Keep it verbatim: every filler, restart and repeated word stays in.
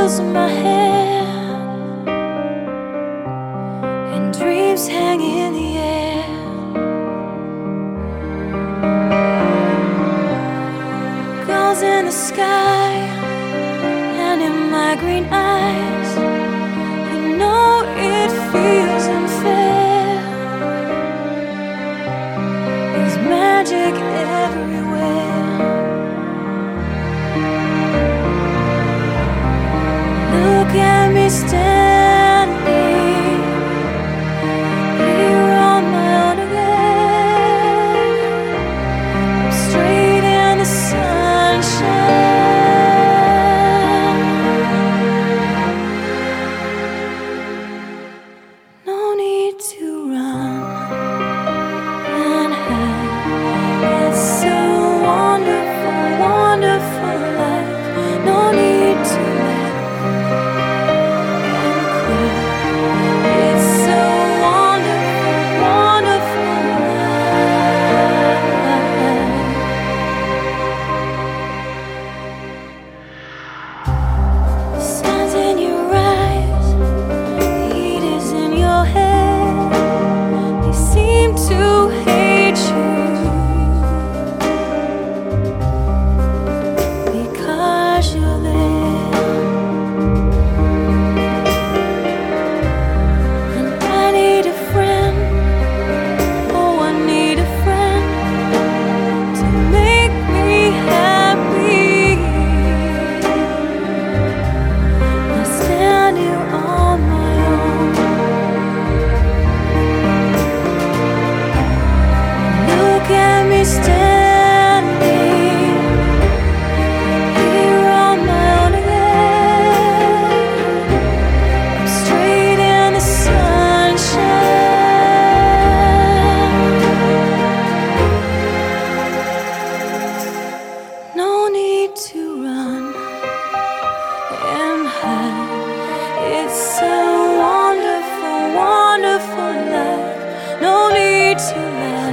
candles in my hand and dreams hang in the air. Gulls in the sky and in my green eyes, you know it feels unfair. There's magic everywhere. Look at me standing here on my own again. I'm straight in the sunshine. No need to run and hide. It's so wonderful, wonderful life. No need to laugh and cry. It's so wonderful, wonderful life. The sun's in your eyes, heat is in your head. They seem to hate you because you're there. And I need a friend, oh I need a friend to make me happy. I stand here on my own. Look at me standing here on my own again. I'm straight in the sunshine. No need to run and hide. It's so wonderful, wonderful life. No need to laugh